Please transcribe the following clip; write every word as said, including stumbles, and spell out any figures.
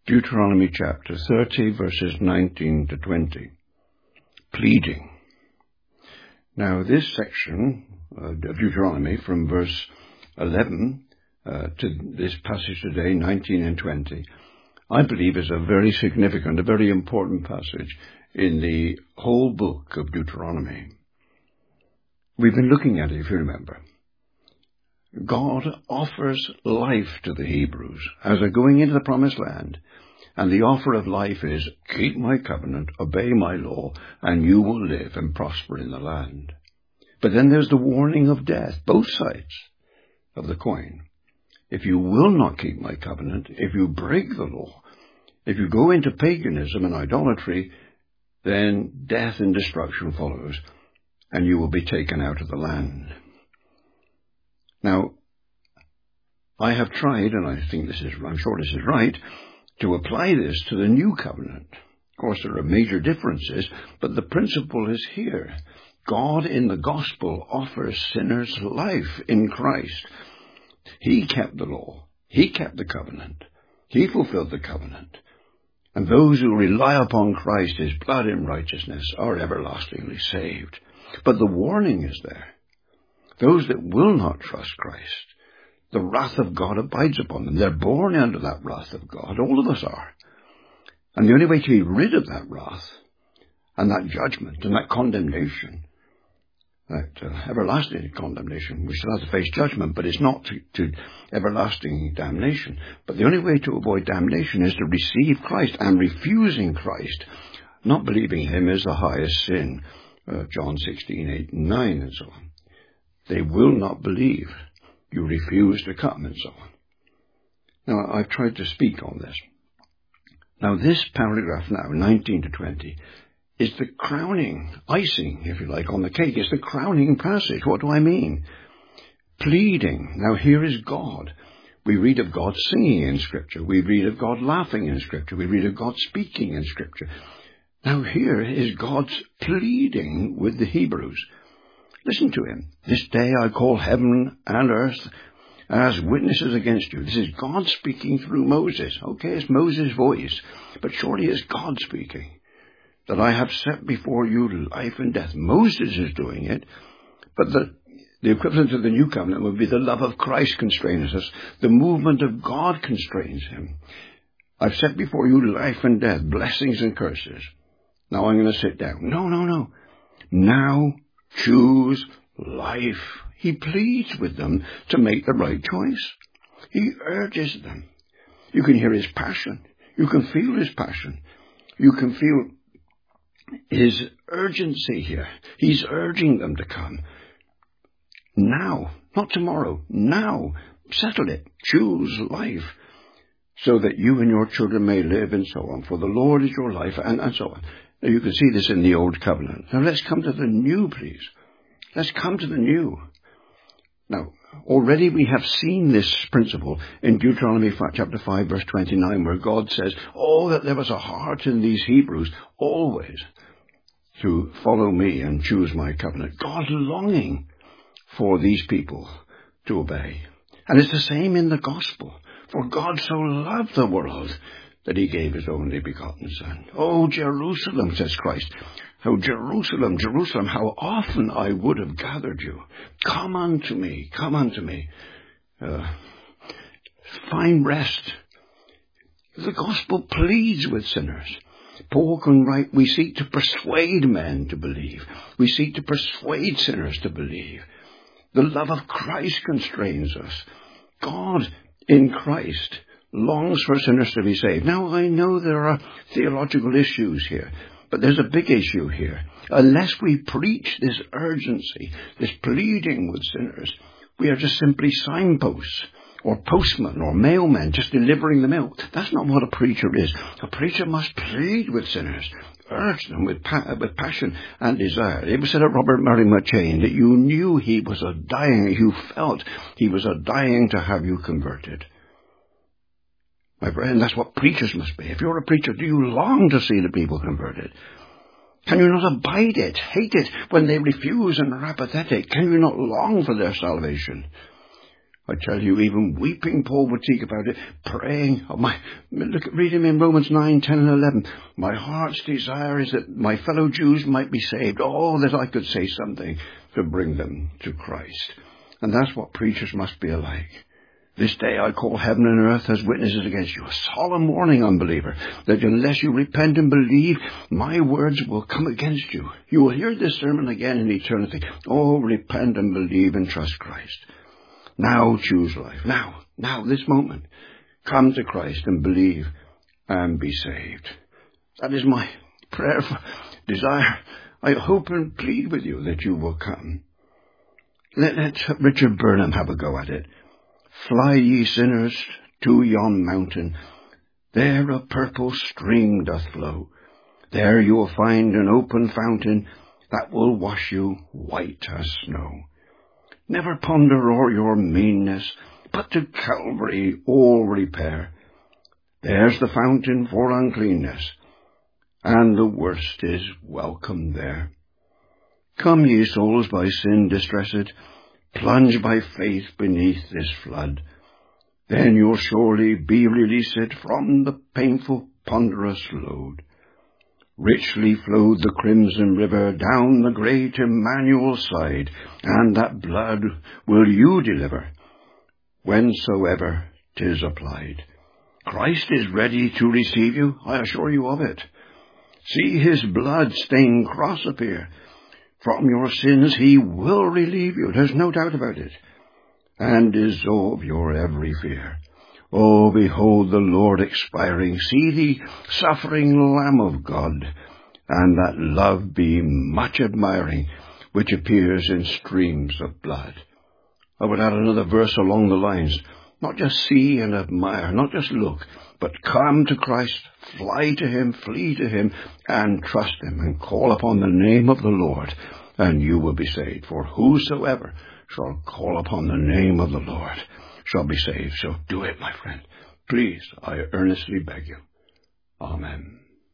Deuteronomy chapter thirty, verses nineteen to twenty. Pleading. Now this section of Deuteronomy, from verse eleven uh, to this passage today, nineteen and twenty, I believe is a very significant, a very important passage in the whole book of Deuteronomy. We've been looking at it, if you remember. God offers life to the Hebrews as they're going into the promised land. And the offer of life is, keep my covenant, obey my law, and you will live and prosper in the land. But then there's the warning of death, both sides of the coin. If you will not keep my covenant, if you break the law, if you go into paganism and idolatry, then death and destruction follows, and you will be taken out of the land. Now, I have tried, and I think this is, I'm sure this is right, to apply this to the new covenant. Of course, there are major differences, but the principle is here. God in the gospel offers sinners life in Christ. He kept the law. He kept the covenant. He fulfilled the covenant. And those who rely upon Christ, his blood and righteousness, are everlastingly saved. But the warning is there. Those that will not trust Christ, the wrath of God abides upon them. They're born under that wrath of God. All of us are. And the only way to be rid of that wrath and that judgment and that condemnation, that uh, everlasting condemnation, we still have to face judgment, but it's not to, to everlasting damnation. But the only way to avoid damnation is to receive Christ, and refusing Christ, not believing him, is the highest sin. Uh, John sixteen, eight and nine and so on. They will not believe. You refuse to come, and so on. Now, I've tried to speak on this. Now, this paragraph now, nineteen to twenty, is the crowning, icing, if you like, on the cake. It's the crowning passage. What do I mean? Pleading. Now, here is God. We read of God singing in Scripture. We read of God laughing in Scripture. We read of God speaking in Scripture. Now, here is God's pleading with the Hebrews. Listen to him. This day I call heaven and earth as witnesses against you. This is God speaking through Moses. Okay, it's Moses' voice, but surely it's God speaking. That I have set before you life and death. Moses is doing it, but the, the equivalent of the new covenant would be the love of Christ constrains us. The movement of God constrains him. I've set before you life and death, blessings and curses. Now I'm going to sit down. No, no, no. Now choose life. He pleads with them to make the right choice. He urges them. You can hear his passion. You can feel his passion. You can feel his urgency here. He's urging them to come. Now, not tomorrow. Now, settle it. Choose life so that you and your children may live, and so on. For the Lord is your life, and, and so on. Now, you can see this in the Old Covenant. Now, let's come to the new, please. Let's come to the new. Now, already we have seen this principle in Deuteronomy chapter five, verse twenty-nine, where God says, oh, that there was a heart in these Hebrews always to follow me and choose my covenant. God longing for these people to obey. And it's the same in the gospel. For God so loved the world that he gave his only begotten Son. Oh, Jerusalem, says Christ. Oh, Jerusalem, Jerusalem, how often I would have gathered you. Come unto me, come unto me. Uh, find rest. The gospel pleads with sinners. Paul can write, we seek to persuade men to believe. We seek to persuade sinners to believe. The love of Christ constrains us. God in Christ longs for sinners to be saved. Now, I know there are theological issues here, but there's a big issue here. Unless we preach this urgency, this pleading with sinners, we are just simply signposts or postmen or mailmen just delivering the mail. That's not what a preacher is. A preacher must plead with sinners, urge them with, pa- with passion and desire. It was said of Robert Murray McCheyne that you knew he was a dying, you felt he was a dying to have you converted. My friend, that's what preachers must be. If you're a preacher, do you long to see the people converted? Can you not abide it, hate it when they refuse and are apathetic? Can you not long for their salvation? I tell you, even weeping Paul would speak about it, praying. Oh my, look, read him in Romans nine, ten and eleven. My heart's desire is that my fellow Jews might be saved. Oh, that I could say something to bring them to Christ. And that's what preachers must be alike. This day I call heaven and earth as witnesses against you. A solemn warning, unbeliever, that unless you repent and believe, my words will come against you. You will hear this sermon again in eternity. Oh, repent and believe and trust Christ. Now choose life. Now, now, this moment. Come to Christ and believe and be saved. That is my prayer, for desire. I hope and plead with you that you will come. Let, let Richard Burnham have a go at it. Fly ye sinners to yon mountain. There a purple stream doth flow. There you will find an open fountain that will wash you white as snow. Never ponder o'er your meanness, but to Calvary all repair. There's the fountain for uncleanness, and the worst is welcome there. Come, ye souls by sin distressed, plunge by faith beneath this flood. Then you'll surely be released from the painful, ponderous load. Richly flowed the crimson river down the great Emmanuel's side, and that blood will you deliver, whensoever 'tis applied. Christ is ready to receive you, I assure you of it. See his blood-stained cross appear. From your sins he will relieve you, there's no doubt about it, and dissolve your every fear. Oh, behold the Lord expiring, see the suffering Lamb of God, and that love be much admiring, which appears in streams of blood. I would add another verse along the lines, not just see and admire, not just look, but come to Christ, fly to him, flee to him, and trust him, and call upon the name of the Lord, and you will be saved. For whosoever shall call upon the name of the Lord shall be saved. So do it, my friend. Please, I earnestly beg you. Amen.